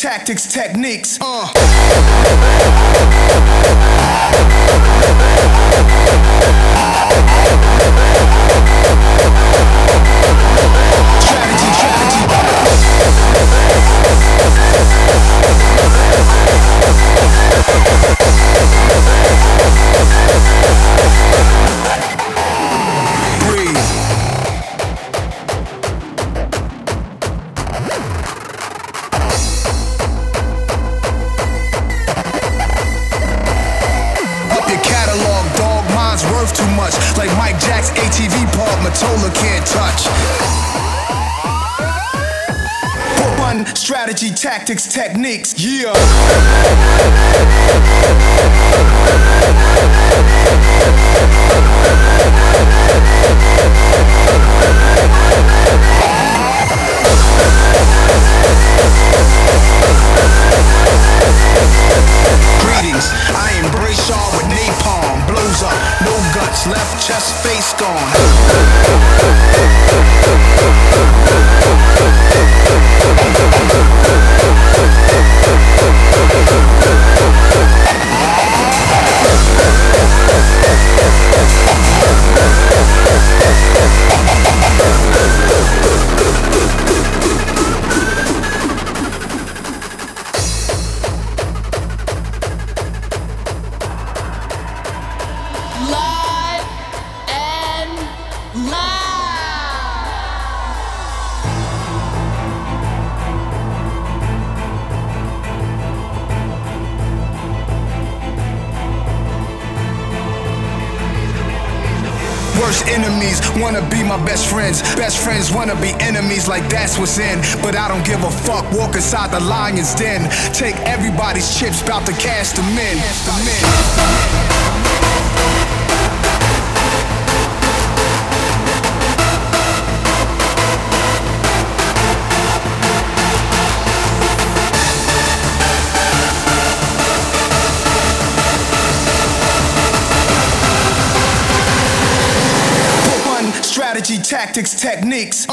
tactics, techniques. Worth too much, like Mike Jack's ATV Park, Mottola can't touch. Put one, strategy, tactics, techniques, yeah. Greetings, I embrace y'all with napalm. Blows up, no guts, left chest, face gone. Worst enemies wanna be my best friends wanna be enemies, like that's what's in. But I don't give a fuck, walk inside the lion's den. Take everybody's chips, bout to cash them in. Strategy, tactics, techniques,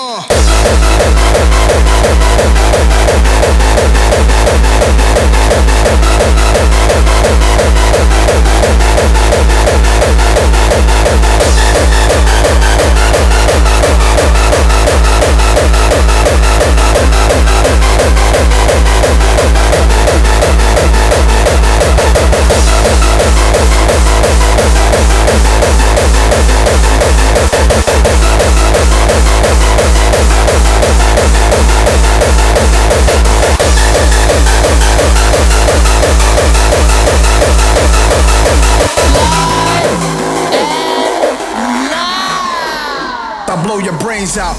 I'll blow your brains out.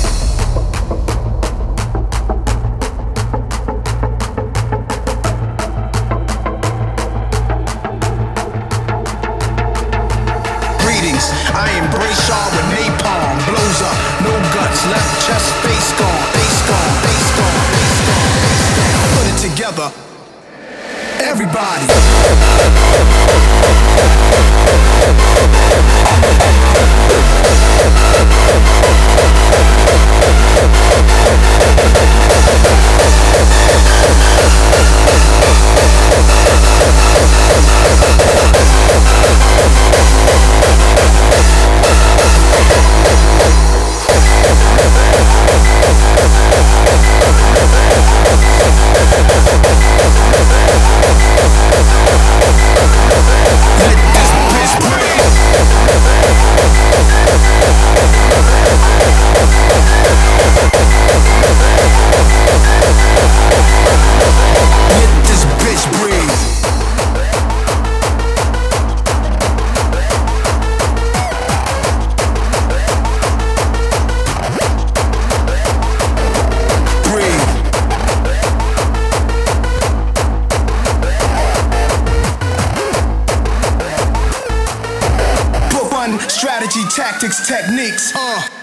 Greetings, I embrace y'all with napalm. Blows up, no guts, left chest, face gone, face gone, face gone, face gone, face gone. Put it together, everybody. Strategy, tactics, techniques,